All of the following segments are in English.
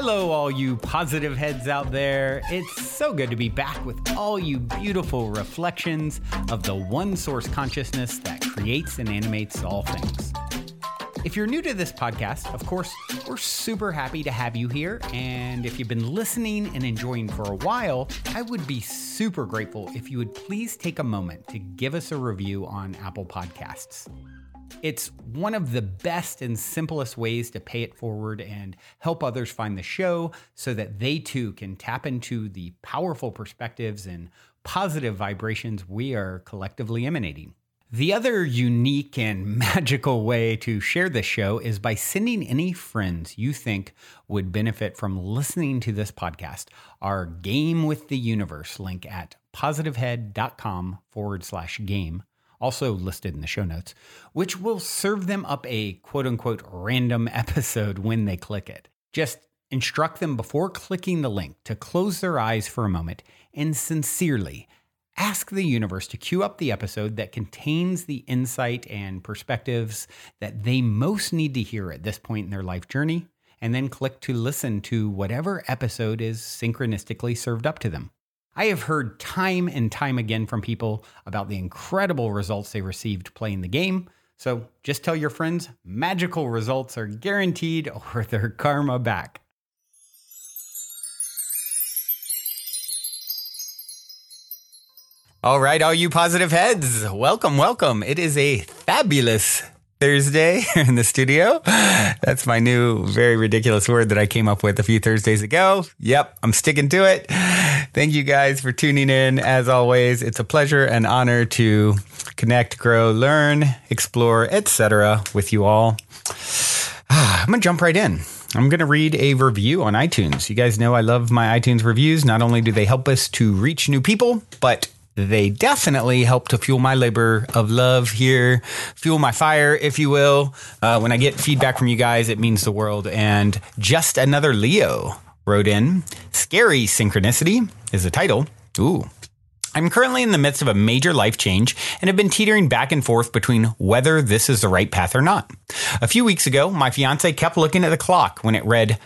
Hello, all you positive heads out there. It's so good to be back with all you beautiful reflections of the one source consciousness that creates and animates all things. If you're new to this podcast, of course, we're super happy to have you here. And if you've been listening and enjoying for a while, I would be super grateful if you would please take a moment to give us a review on Apple Podcasts. It's one of the best and simplest ways to pay it forward and help others find the show so that they too can tap into the powerful perspectives and positive vibrations we are collectively emanating. The other unique and magical way to share this show is by sending any friends you think would benefit from listening to this podcast our Game with the Universe link at positivehead.com/game, also listed in the show notes, which will serve them up a quote-unquote random episode when they click it. Just instruct them before clicking the link to close their eyes for a moment and sincerely ask the universe to cue up the episode that contains the insight and perspectives that they most need to hear at this point in their life journey, and then click to listen to whatever episode is synchronistically served up to them. I have heard time and time again from people about the incredible results they received playing the game, so just tell your friends magical results are guaranteed or their karma back. All right, all you positive heads, welcome. It is a fabulous Thursday here in the studio. That's my new, very ridiculous word that I came up with a few Thursdays ago. Yep, I'm sticking to it. Thank you guys for tuning in. As always, it's a pleasure and honor to connect, grow, learn, explore, etc. with you all. I'm going to jump right in. I'm going to read a review on iTunes. You guys know I love my iTunes reviews. Not only do they help us to reach new people, but they definitely help to fuel my labor of love here, fuel my fire, if you will. When I get feedback from you guys, it means the world. And Just Another Leo wrote in, Scary Synchronicity is the title. Ooh. I'm currently in the midst of a major life change and have been teetering back and forth between whether this is the right path or not. A few weeks ago, my fiance kept looking at the clock when it read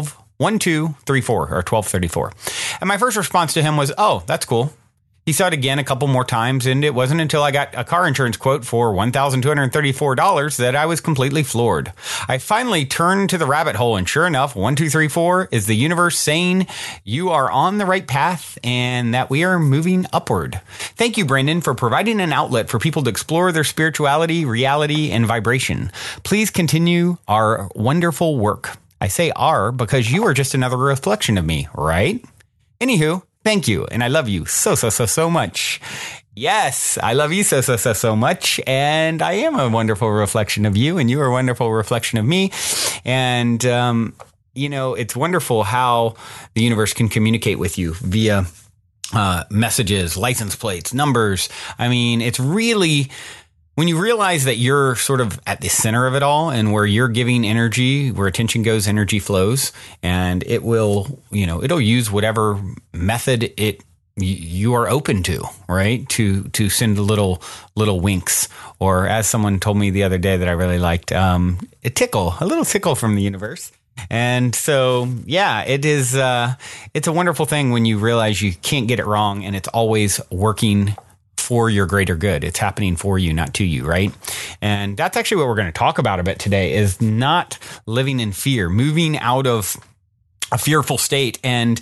12:12:34 or 12:34. And my first response to him was, oh, that's cool. He saw it again a couple more times, and it wasn't until I got a car insurance quote for $1,234 that I was completely floored. I finally turned to the rabbit hole, and sure enough, 1234 is the universe saying you are on the right path and that we are moving upward. Thank you, Brendan, for providing an outlet for people to explore their spirituality, reality, and vibration. Please continue our wonderful work. I say our because you are just another reflection of me, right? Anywho, thank you, and I love you so much. Yes, I love you so much, and I am a wonderful reflection of you, and you are a wonderful reflection of me. And, it's wonderful how the universe can communicate with you via messages, license plates, numbers. I mean, it's really, when you realize that you're sort of at the center of it all and where you're giving energy, where attention goes, energy flows, and it will, it'll use whatever method you are open to, right? To send little winks, or as someone told me the other day that I really liked, a little tickle from the universe. And so, yeah, it's a wonderful thing when you realize you can't get it wrong and it's always working for your greater good. It's happening for you, not to you, right? And that's actually what we're going to talk about a bit today, is not living in fear, moving out of a fearful state and,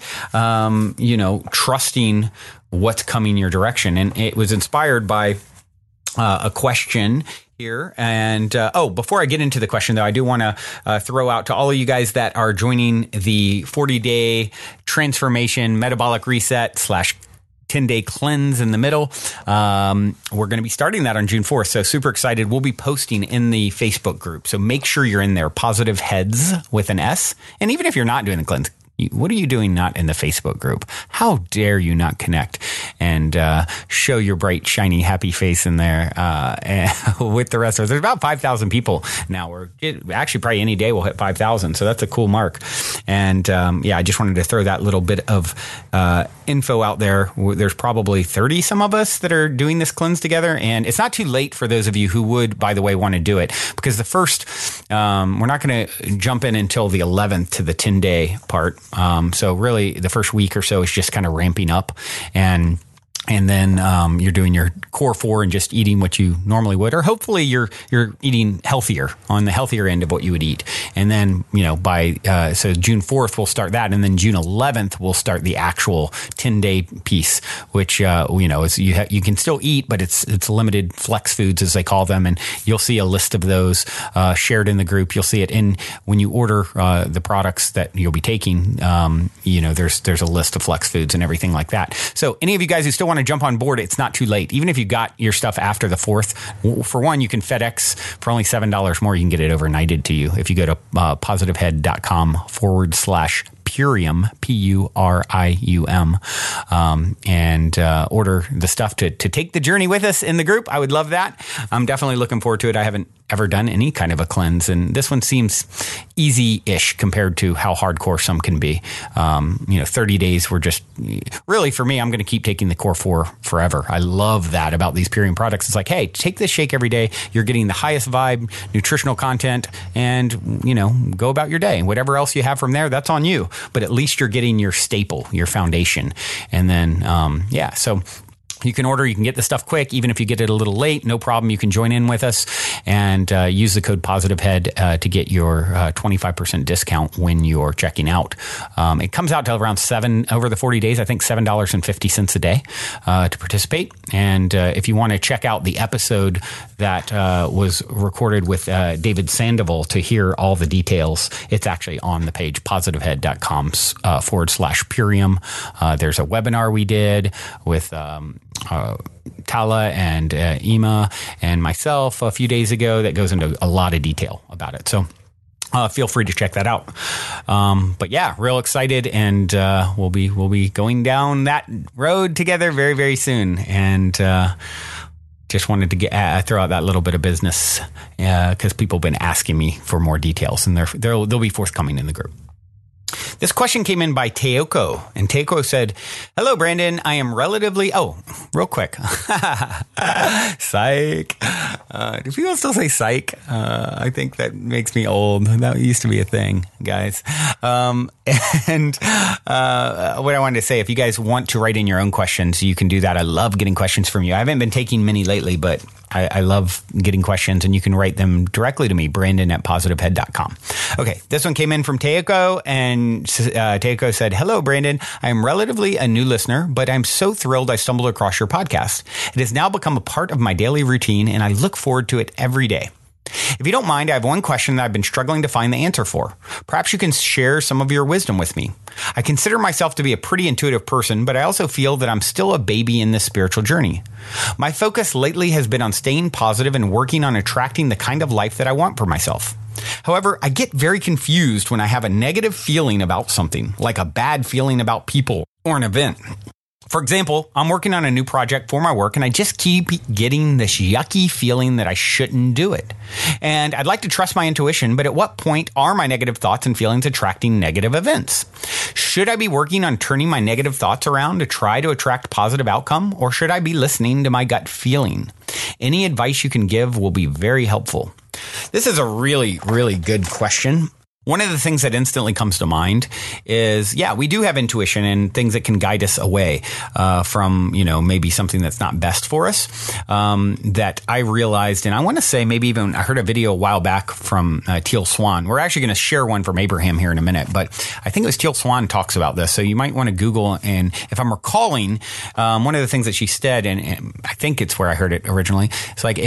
trusting what's coming your direction. And it was inspired by a question here. And, before I get into the question, though, I do want to throw out to all of you guys that are joining the 40-day transformation metabolic reset / 10-day cleanse in the middle. We're going to be starting that on June 4th. So super excited. We'll be posting in the Facebook group. So make sure you're in there. Positive Heads with an S. And even if you're not doing the cleanse, What are you doing not in the Facebook group? How dare you not connect and show your bright, shiny, happy face in there with the rest of us? There's about 5,000 people now. Actually, probably any day we'll hit 5,000. So that's a cool mark. And I just wanted to throw that little bit of info out there. There's probably 30 some of us that are doing this cleanse together. And it's not too late for those of you who would, by the way, want to do it. Because the first, we're not going to jump in until the 11th to the 10-day part. So really the first week or so is just kind of ramping up, and then you're doing your core 4 and just eating what you normally would, or hopefully you're eating healthier, on the healthier end of what you would eat. And then, by so June 4th we'll start that, and then June 11th we'll start the actual 10-day piece, which is you can still eat, but it's limited flex foods as they call them, and you'll see a list of those shared in the group. You'll see it in when you order the products that you'll be taking. There's a list of flex foods and everything like that. So any of you guys who still want to jump on board, it's not too late. Even if you got your stuff after the 4th, for one, you can FedEx for only $7 more. You can get it overnighted to you if you go to positivehead.com/Purium, Purium, and order the stuff to take the journey with us in the group. I would love that. I'm definitely looking forward to it. I haven't ever done any kind of a cleanse, and this one seems easy-ish compared to how hardcore some can be. 30 days were just really, for me, I'm going to keep taking the core 4 forever. I love that about these Purium products. It's like, hey, take this shake every day. You're getting the highest vibe, nutritional content, and go about your day. Whatever else you have from there, that's on you. But at least you're getting your staple, your foundation. And then, so you can order, you can get the stuff quick. Even if you get it a little late, no problem. You can join in with us and use the code POSITIVEHEAD to get your 25% discount when you're checking out. It comes out to around $7 over the 40 days, I think $7.50 a day to participate. And if you want to check out the episode that was recorded with David Sandoval to hear all the details, it's actually on the page, positivehead.com/Purium. There's a webinar we did with Tala and Ema and myself a few days ago that goes into a lot of detail about it. So feel free to check that out. But yeah, real excited, and we'll be going down that road together very, very soon. And just wanted to throw out that little bit of business because people have been asking me for more details, and they'll be forthcoming in the group. This question came in by Teoko, and Teoko said, "Hello, Brandon. I am relatively..." Oh, real quick. Psych. Do people still say psych? I think that makes me old. That used to be a thing, guys. And what I wanted to say, if you guys want to write in your own questions, you can do that. I love getting questions from you. I haven't been taking many lately, but I love getting questions, and you can write them directly to me, Brandon@positivehead.com. Okay, this one came in from Teoko, and Teoko said, "Hello, Brandon. I am relatively a new listener, but I'm so thrilled I stumbled across your podcast. It has now become a part of my daily routine, and I look forward to it every day. If you don't mind, I have one question that I've been struggling to find the answer for. Perhaps you can share some of your wisdom with me. I consider myself to be a pretty intuitive person, but I also feel that I'm still a baby in this spiritual journey. My focus lately has been on staying positive and working on attracting the kind of life that I want for myself. However, I get very confused when I have a negative feeling about something, like a bad feeling about people or an event. For example, I'm working on a new project for my work, and I just keep getting this yucky feeling that I shouldn't do it. And I'd like to trust my intuition, but at what point are my negative thoughts and feelings attracting negative events? Should I be working on turning my negative thoughts around to try to attract positive outcome, or should I be listening to my gut feeling? Any advice you can give will be very helpful." This is a really, really good question. One of the things that instantly comes to mind is, we do have intuition and things that can guide us away from, maybe something that's not best for us. That I realized, and I want to say maybe even I heard a video a while back from Teal Swan. We're actually going to share one from Abraham here in a minute, but I think it was Teal Swan talks about this. So you might want to Google, and if I'm recalling, one of the things that she said, and I think it's where I heard it originally, it's like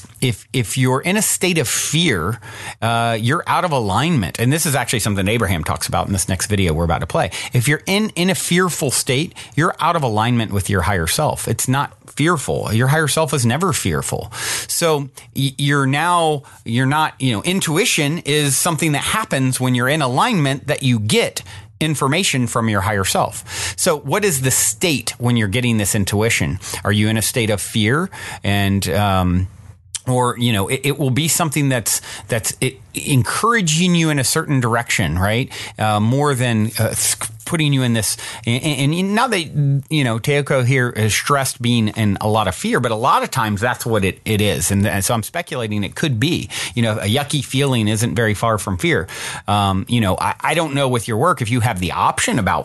if you're in a state of fear, you're out of alignment. And this is actually something Abraham talks about in this next video we're about to play. If you're in a fearful state, you're out of alignment with your higher self. It's not fearful. Your higher self is never fearful. So you're not, intuition is something that happens when you're in alignment that you get information from your higher self. So what is the state when you're getting this intuition? Are you in a state of fear? And, or, it will be something that's encouraging you in a certain direction, right? More than putting you in this. And now that, Teoko here has stressed being in a lot of fear, but a lot of times that's what it is. And so I'm speculating it could be, a yucky feeling isn't very far from fear. I don't know with your work if you have the option about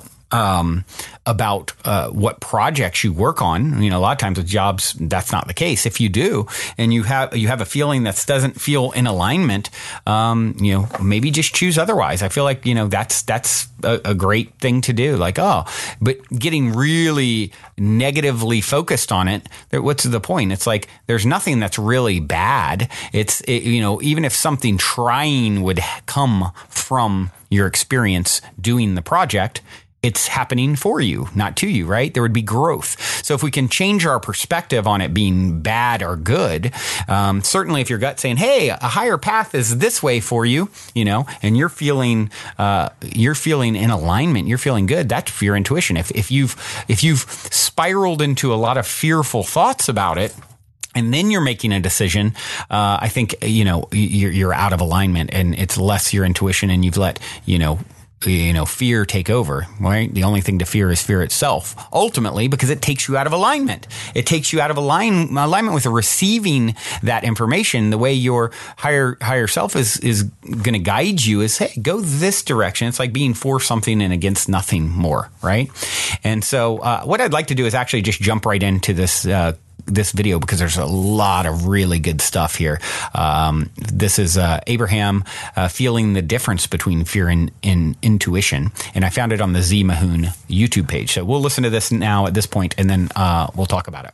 what projects you work on. A lot of times with jobs, that's not the case. If you do, and you have a feeling that doesn't feel in alignment, maybe just choose otherwise. I feel like, that's a great thing to do. But getting really negatively focused on it, what's the point? It's like, there's nothing that's really bad. Even if something trying would come from your experience doing the project, it's happening for you, not to you, right? There would be growth. So if we can change our perspective on it being bad or good, certainly if your gut's saying, hey, a higher path is this way for you, and you're feeling in alignment, you're feeling good, that's your intuition. If you've spiraled into a lot of fearful thoughts about it, and then you're making a decision, I think, you're out of alignment, and it's less your intuition, and you've let, fear take over, right? The only thing to fear is fear itself, ultimately, because it takes you out of alignment. It takes you out of alignment with receiving that information. The way your higher self is going to guide you is, hey, go this direction. It's like being for something and against nothing more, right? And so what I'd like to do is actually just jump right into this video, because there's a lot of really good stuff here. This is Abraham feeling the difference between fear and intuition. And I found it on the Z Mahoon YouTube page. So we'll listen to this now at this point, and then we'll talk about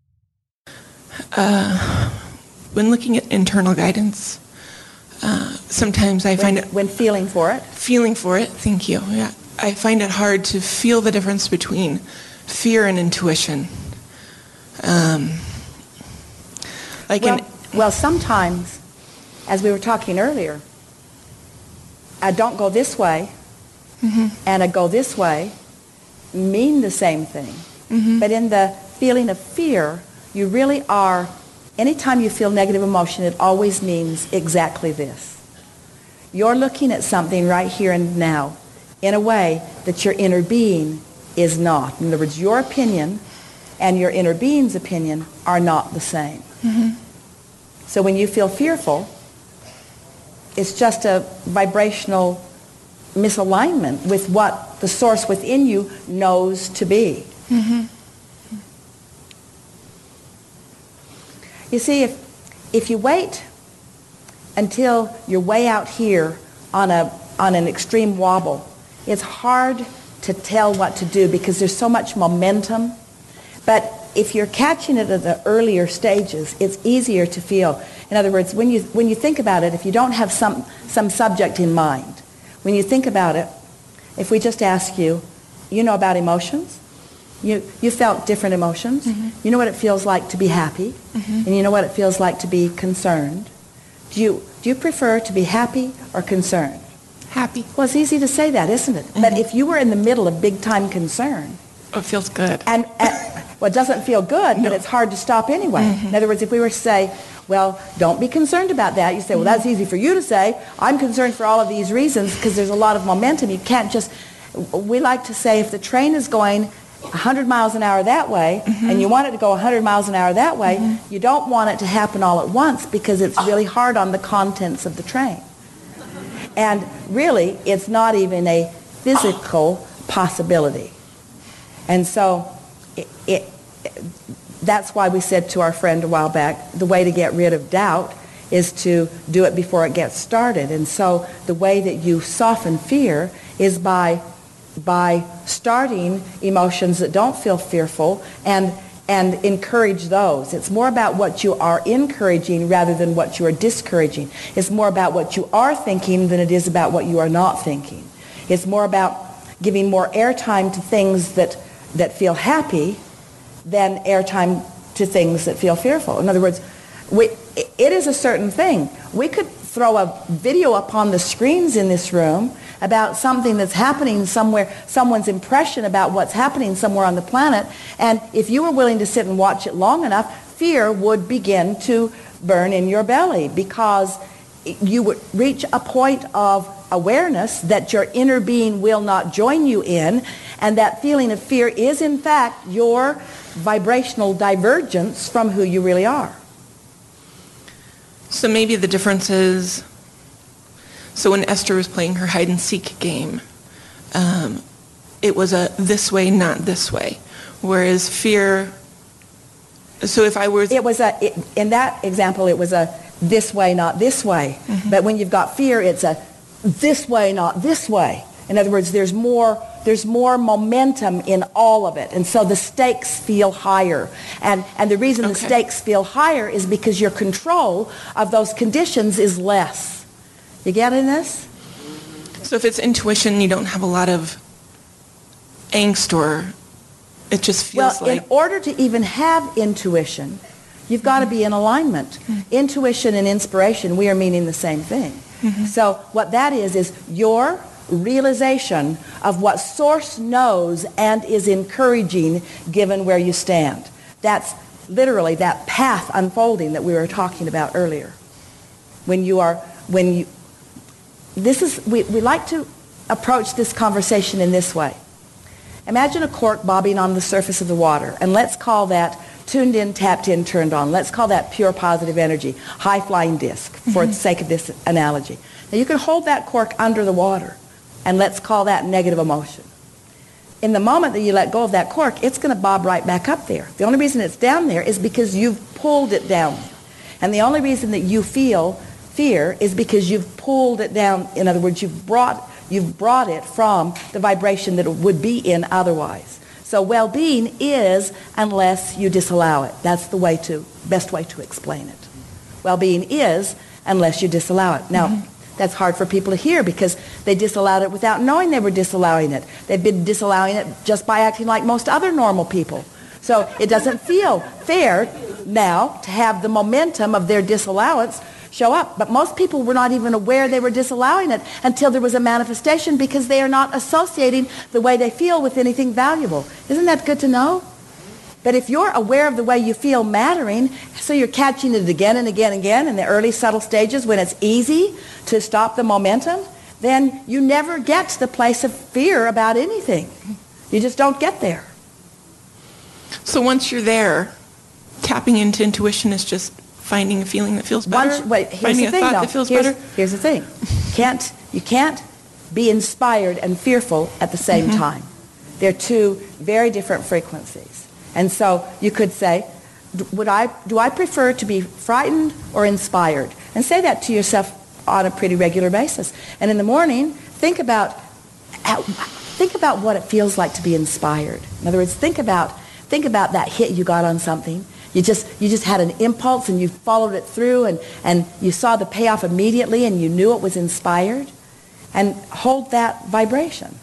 it. When looking at internal guidance, sometimes I find it... When feeling for it? Feeling for it, thank you. Yeah, I find it hard to feel the difference between fear and intuition. Well, sometimes, as we were talking earlier, a don't go this way and a go this way mean the same thing. But in the feeling of fear, you really are, anytime you feel negative emotion, it always means exactly this. You're looking at something right here and now in a way that your inner being is not. In other words, your opinion and your inner being's opinion are not the same. So when you feel fearful, it's just a vibrational misalignment with what the source within you knows to be. You see, if you wait until you're way out here on an extreme wobble, it's hard to tell what to do because there's so much momentum. But if you're catching it at the earlier stages, it's easier to feel. In other words, when you think about it, if you don't have some subject in mind, when you think about it, if we just ask you, you know about emotions? You felt different emotions. You know what it feels like to be happy, and you know what it feels like to be concerned. Do you prefer to be happy or concerned? Happy. Well, it's easy to say that, isn't it? But if you were in the middle of big-time concern... Oh, it feels good. Well, it doesn't feel good, but it's hard to stop anyway. In other words, if we were to say, well, don't be concerned about that, you say, well, that's easy for you to say. I'm concerned for all of these reasons because there's a lot of momentum. You can't just... We like to say if the train is going 100 miles an hour that way and you want it to go 100 miles an hour that way, you don't want it to happen all at once because it's really hard on the contents of the train. And really, it's not even a physical possibility. And so that's why we said to our friend a while back, the way to get rid of doubt is to do it before it gets started. And so the way that you soften fear is by starting emotions that don't feel fearful and encourage those. It's more about what you are encouraging rather than what you are discouraging. It's more about what you are thinking than it is about what you are not thinking. It's more about giving more airtime to things that feel happy than airtime to things that feel fearful. In other words, it is a certain thing. We could throw a video up on the screens in this room about something that's happening somewhere, someone's impression about what's happening somewhere on the planet. And if you were willing to sit and watch it long enough, fear would begin to burn in your belly, because you would reach a point of awareness that your inner being will not join you in, and that feeling of fear is in fact your vibrational divergence from who you really are. So maybe the difference is, so when Esther was playing her hide and seek game, it was a this way, not this way. Whereas fear, so if I was... In that example, it was a this way, not this way. Mm-hmm. But when you've got fear, it's a this way, not this way. In other words, there's more momentum in all of it. And so the stakes feel higher. And the reason the stakes feel higher is because your control of those conditions is less. You getting this? So if it's intuition, you don't have a lot of angst, or it just feels like... Well, in order to even have intuition, you've got to be in alignment. Mm-hmm. Intuition and inspiration, we are meaning the same thing. Mm-hmm. So what that is your realization of what Source knows and is encouraging given where you stand. That's literally that path unfolding that we were talking about earlier. We like to approach this conversation in this way. Imagine a cork bobbing on the surface of the water, and let's call that tuned in, tapped in, turned on. Let's call that pure positive energy, high-flying disc, for the sake of this analogy. Now you can hold that cork under the water, and let's call that negative emotion. In the moment that you let go of that cork, it's going to bob right back up there. The only reason it's down there is because you've pulled it down. And the only reason that you feel fear is because you've pulled it down. In other words, you've brought it from the vibration that it would be in otherwise. So well-being is unless you disallow it. That's the best way to explain it. Well-being is unless you disallow it. Now, that's hard for people to hear because they disallowed it without knowing they were disallowing it. They've been disallowing it just by acting like most other normal people. So it doesn't feel fair now to have the momentum of their disallowance show up. But most people were not even aware they were disallowing it until there was a manifestation, because they are not associating the way they feel with anything valuable. Isn't that good to know? But if you're aware of the way you feel mattering, so you're catching it again and again and again in the early subtle stages when it's easy to stop the momentum, then you never get to the place of fear about anything. You just don't get there. So once you're there, tapping into intuition is just finding a feeling that feels better? Finding a thought that feels better? Here's the thing. You can't be inspired and fearful at the same time. They're two very different frequencies. And so you could say, do I prefer to be frightened or inspired? And say that to yourself on a pretty regular basis. And in the morning, think about what it feels like to be inspired. In other words, think about that hit you got on something. You just had an impulse and you followed it through, and you saw the payoff immediately and you knew it was inspired. And hold that vibration.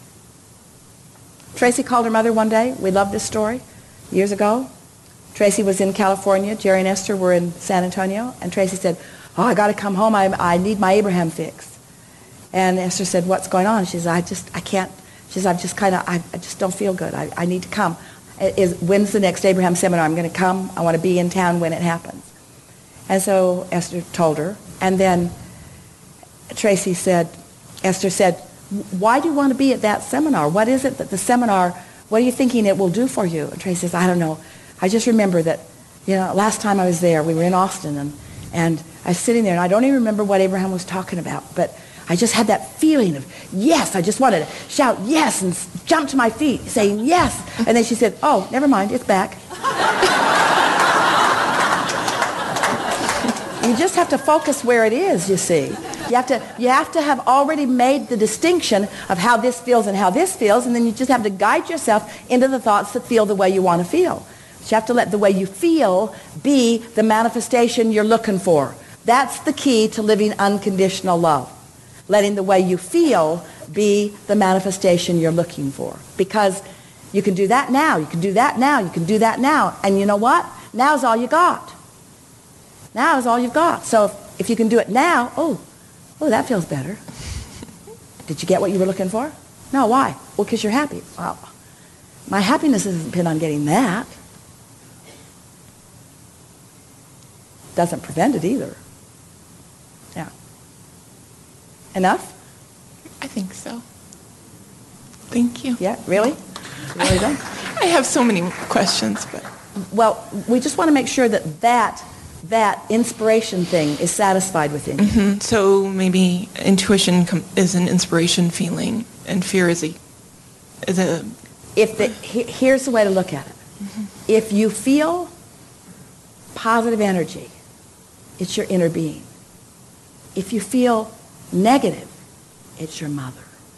Tracy called her mother one day. We love this story. Years ago, Tracy was in California. Jerry and Esther were in San Antonio. And Tracy said, I got to come home. I need my Abraham fix. And Esther said, what's going on? She said, I can't. She said, I just don't feel good. I need to come. When's the next Abraham seminar? I'm going to come. I want to be in town when it happens. And so Esther told her. And then Esther said, why do you want to be at that seminar? What is it that the seminar, what are you thinking it will do for you? And Tracy says, I don't know. I just remember that, last time I was there, we were in Austin, and I was sitting there, and I don't even remember what Abraham was talking about, but I just had that feeling of yes. I just wanted to shout yes and jump to my feet saying yes. And then she said, oh, never mind, it's back. You just have to focus where it is, you see. You have to have already made the distinction of how this feels and how this feels, and then you just have to guide yourself into the thoughts that feel the way you want to feel. But you have to let the way you feel be the manifestation you're looking for. That's the key to living unconditional love. Letting the way you feel be the manifestation you're looking for. Because you can do that now, you can do that now, you can do that now. And you know what? Now's all you got. Now is all you've got. So if you can do it now, oh, that feels better. Did you get what you were looking for? No, why? Well, because you're happy. Well, my happiness doesn't depend on getting that. Doesn't prevent it either. Yeah. Enough? I think so. Thank you. Yeah, really? You really don't? I have so many questions, but... Well, we just want to make sure that inspiration thing is satisfied within you. So maybe intuition is an inspiration feeling, and fear is a... Here's the way to look at it. If you feel positive energy, it's your inner being. If you feel negative, it's your mother.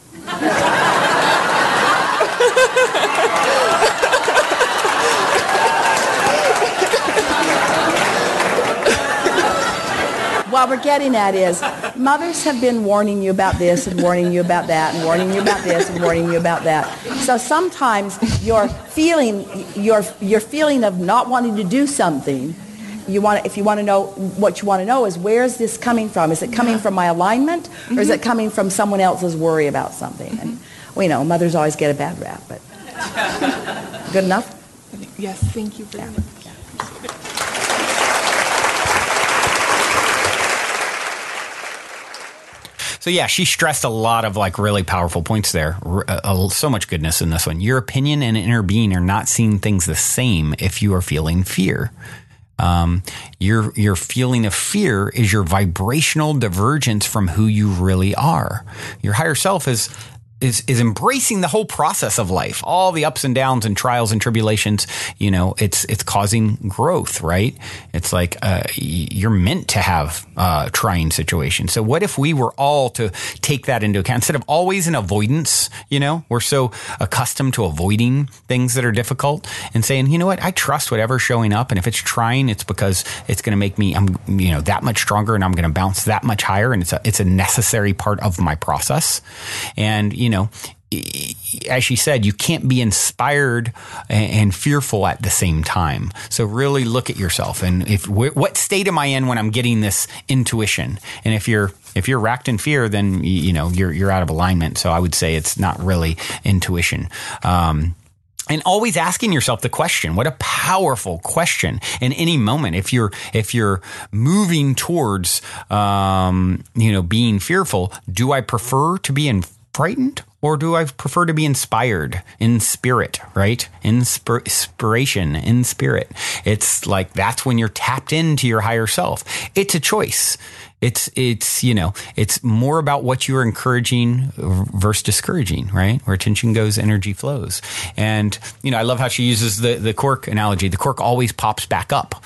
What we're getting at is mothers have been warning you about this and warning you about that and warning you about this and warning you about that. So sometimes your feeling of not wanting to do something, if you want to know what you want to know is, where is this coming from? Is it coming from my alignment, or is it coming from someone else's worry about something? And we know mothers always get a bad rap, but good enough? Yes, thank you very much. So yeah, she stressed a lot of like really powerful points there. So much goodness in this one. Your opinion and inner being are not seeing things the same if you are feeling fear. Your feeling of fear is your vibrational divergence from who you really are. Your higher self is embracing the whole process of life, all the ups and downs and trials and tribulations. You know, it's causing growth, right? It's like you're meant to have trying situations. So what if we were all to take that into account instead of always in avoidance? You know, we're so accustomed to avoiding things that are difficult and saying, you know what, I trust whatever's showing up, and if it's trying, it's because it's going to make me, that much stronger, and I'm going to bounce that much higher, and it's a necessary part of my process. And as she said, you can't be inspired and fearful at the same time. So really look at yourself, and what state am I in when I'm getting this intuition? And if you're racked in fear, then you're out of alignment. So I would say it's not really intuition. And always asking yourself the question, what a powerful question in any moment. If you're moving towards, being fearful, do I prefer to be frightened, or do I prefer to be inspired in spirit, right? Inspiration in spirit. It's like, that's when you're tapped into your higher self. It's a choice. It's more about what you're encouraging versus discouraging, right? Where attention goes, energy flows. And, I love how she uses the cork analogy. The cork always pops back up.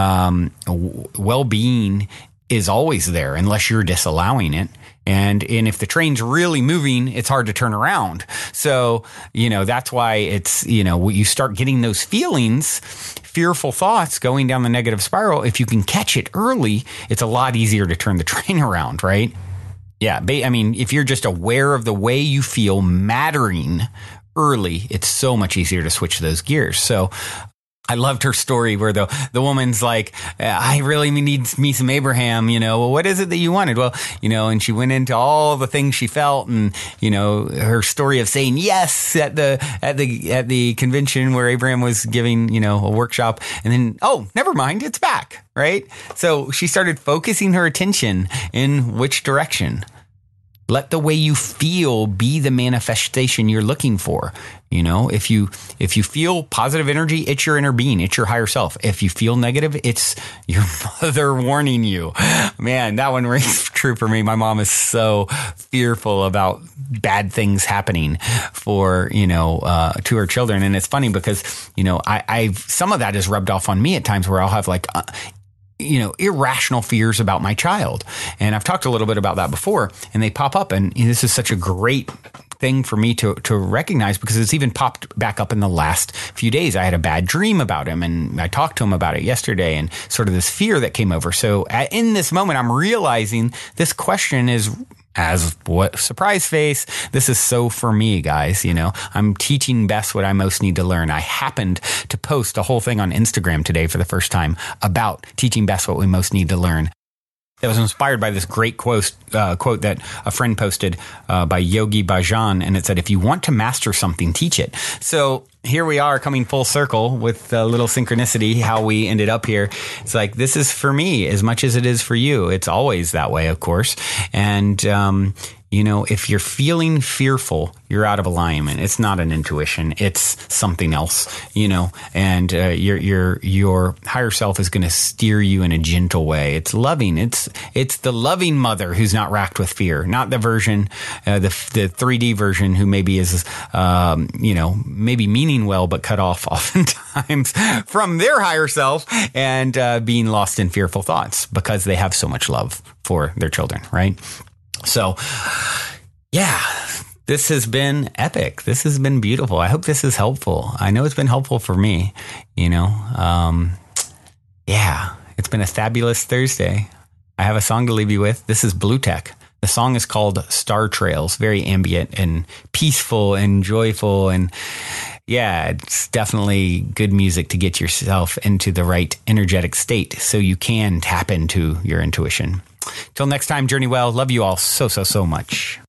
Well-being is always there unless you're disallowing it. And if the train's really moving, it's hard to turn around. So, that's why it's, you start getting those feelings, fearful thoughts going down the negative spiral. If you can catch it early, it's a lot easier to turn the train around, right? Yeah. If you're just aware of the way you feel mattering early, it's so much easier to switch those gears. So I loved her story where the woman's like, I really need me some Abraham, well, what is it that you wanted? Well, and she went into all the things she felt, and, her story of saying yes at the convention where Abraham was giving, a workshop, and then, oh, never mind, it's back, right? So she started focusing her attention in which direction. Let the way you feel be the manifestation you're looking for. If you feel positive energy, it's your inner being, it's your higher self. If you feel negative, it's your mother warning you. Man, that one rings true for me. My mom is so fearful about bad things happening for, to her children. And it's funny because, I've some of that is rubbed off on me at times where I'll have like, irrational fears about my child. And I've talked a little bit about that before, and they pop up. And this is such a great thing for me to recognize, because it's even popped back up in the last few days. I had a bad dream about him, and I talked to him about it yesterday, and sort of this fear that came over. So in this moment, I'm realizing this question is, as what surprise face, this is so for me, guys. I'm teaching best what I most need to learn. I happened to post a whole thing on Instagram today for the first time about teaching best what we most need to learn. that was inspired by this great quote that a friend posted by Yogi Bhajan, and it said, "If you want to master something, teach it." So here we are coming full circle with a little synchronicity, how we ended up here. It's like, this is for me as much as it is for you. It's always that way, of course. And, if you're feeling fearful, you're out of alignment. It's not an intuition. It's something else, and your higher self is going to steer you in a gentle way. It's loving. It's the loving mother who's not racked with fear, not the version, the 3D version who maybe is, maybe meaning well, but cut off oftentimes from their higher self and being lost in fearful thoughts because they have so much love for their children, right? So, yeah, this has been epic. This has been beautiful. I hope this is helpful. I know it's been helpful for me, Yeah, it's been a fabulous Thursday. I have a song to leave you with. This is Blue Tech. The song is called Star Trails, very ambient and peaceful and joyful. And yeah, it's definitely good music to get yourself into the right energetic state so you can tap into your intuition. Till next time, journey well. Love you all so, so, so much.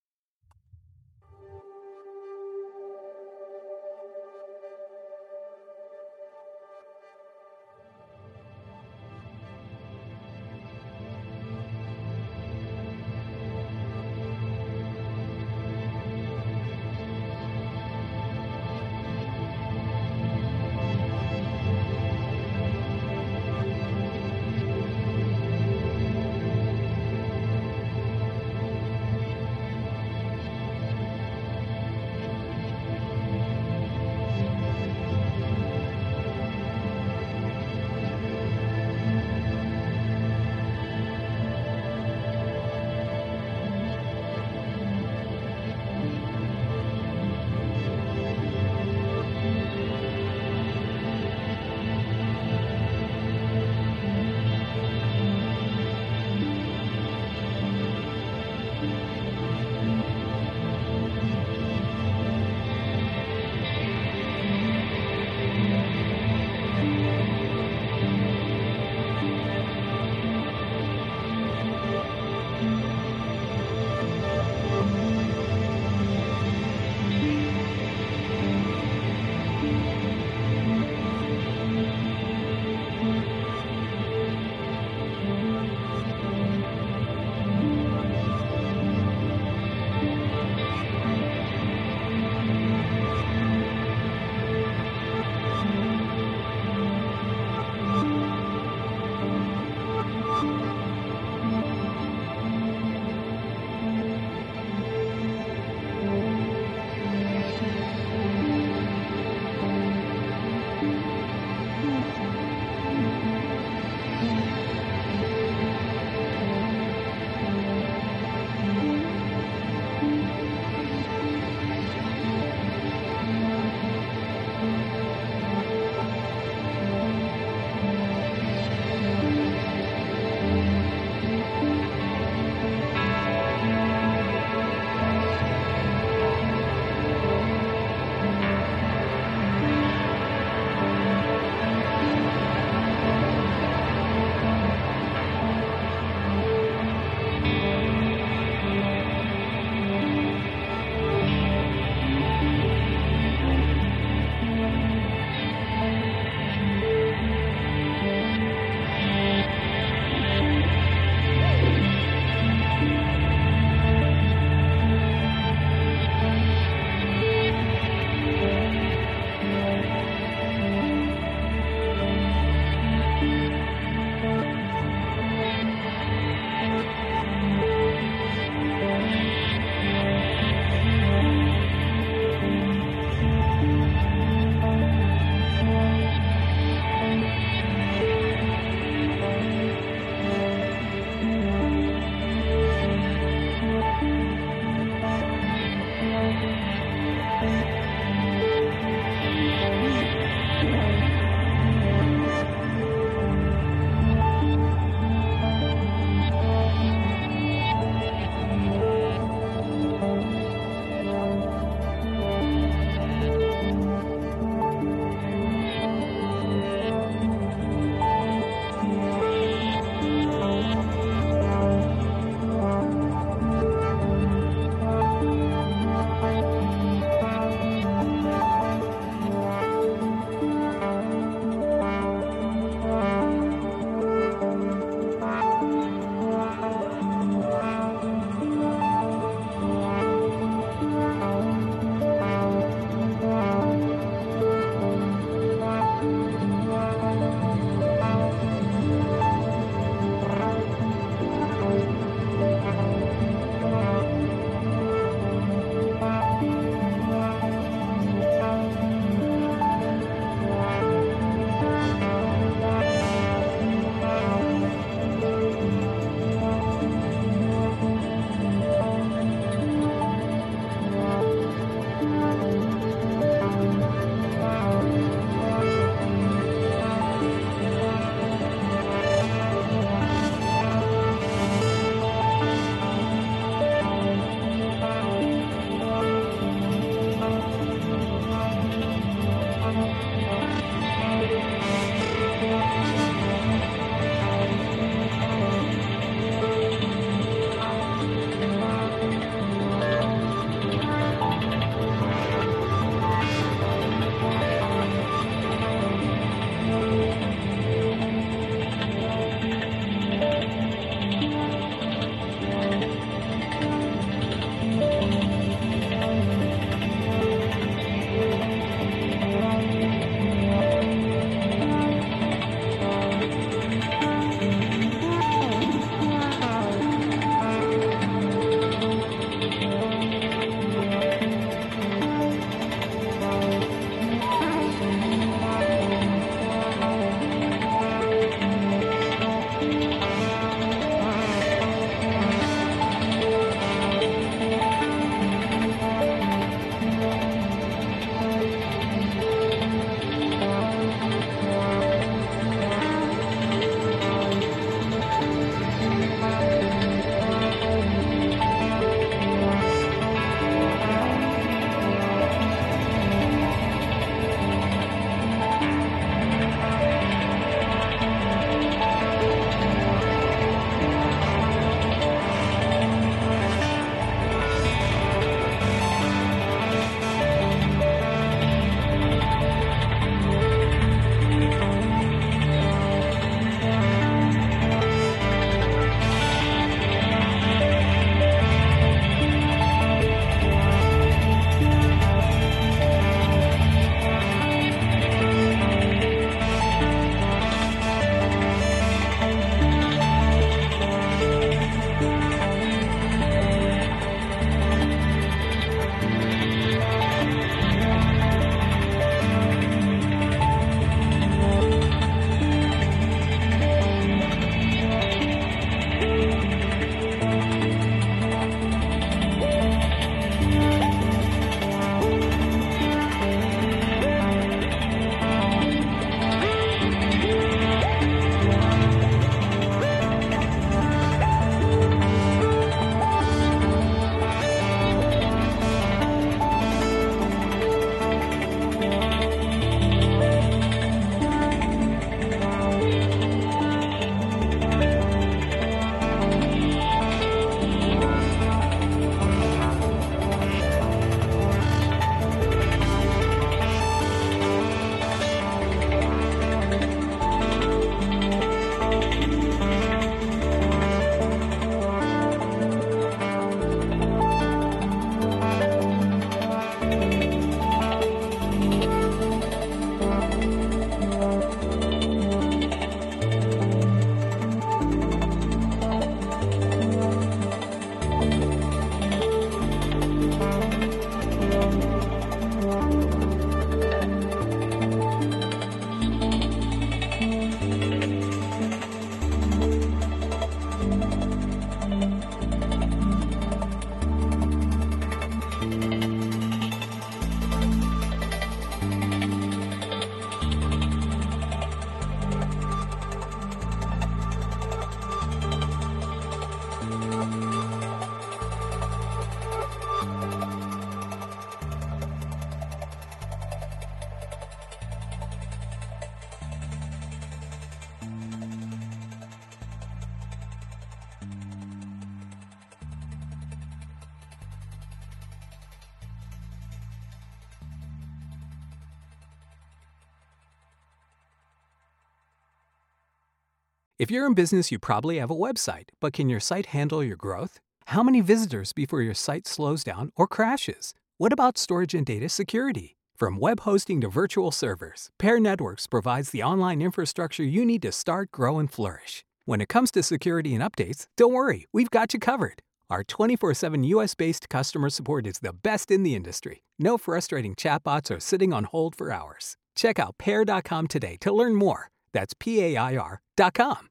If you're in business, you probably have a website, but can your site handle your growth? How many visitors before your site slows down or crashes? What about storage and data security? From web hosting to virtual servers, Pair Networks provides the online infrastructure you need to start, grow, and flourish. When it comes to security and updates, don't worry, we've got you covered. Our 24/7 US-based customer support is the best in the industry. No frustrating chatbots or sitting on hold for hours. Check out pair.com today to learn more. That's PAIR.com.